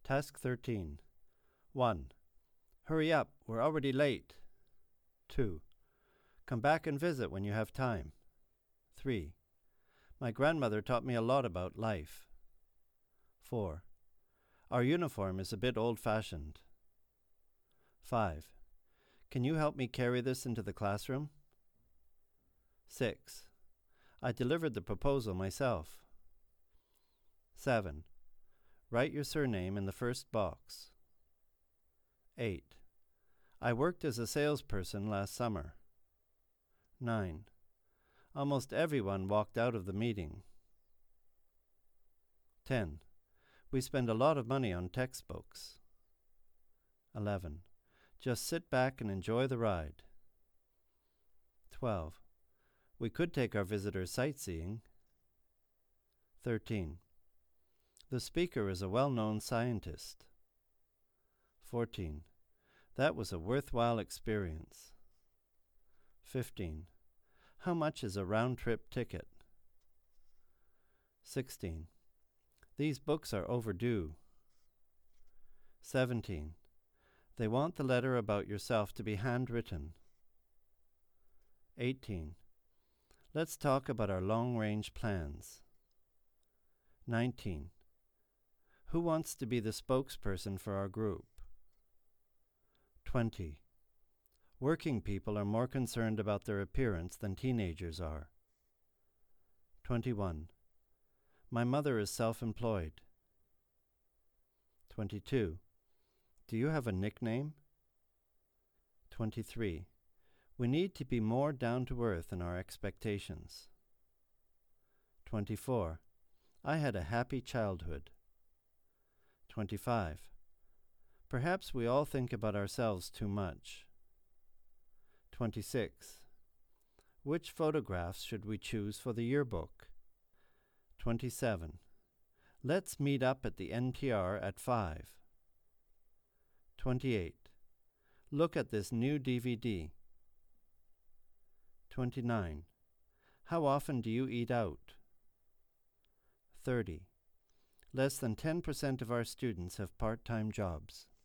Task 13. 1. Hurry up, we're already late. 2. Come back and visit when you have time. 3. My grandmother taught me a lot about life. 4. Our uniform is a bit old-fashioned. 5. Can you help me carry this into the classroom? 6. I delivered the proposal myself. 7. Write your surname in the first box. 8. I worked as a salesperson last summer. 9. Almost everyone walked out of the meeting. 10. We spend a lot of money on textbooks. 11. Just sit back and enjoy the ride. 12. We could take our visitors sightseeing. 13. The speaker is a well-known scientist. 14. That was a worthwhile experience. 15. How much is a round-trip ticket? 16. These books are overdue. 17. They want the letter about yourself to be handwritten. 18. Let's talk about our long-range plans. 19. Who wants to be the spokesperson for our group? 20. Working people are more concerned about their appearance than teenagers are. 21. My mother is self-employed. 22. Do you have a nickname? 23. We need to be more down-to-earth in our expectations. 24. I had a happy childhood. 25. Perhaps we all think about ourselves too much. 26. Which photographs should we choose for the yearbook? 27. Let's meet up at the NPR at 5. 28. Look at this new DVD. 29. How often do you eat out? 30. Less than 10% of our students have part-time jobs.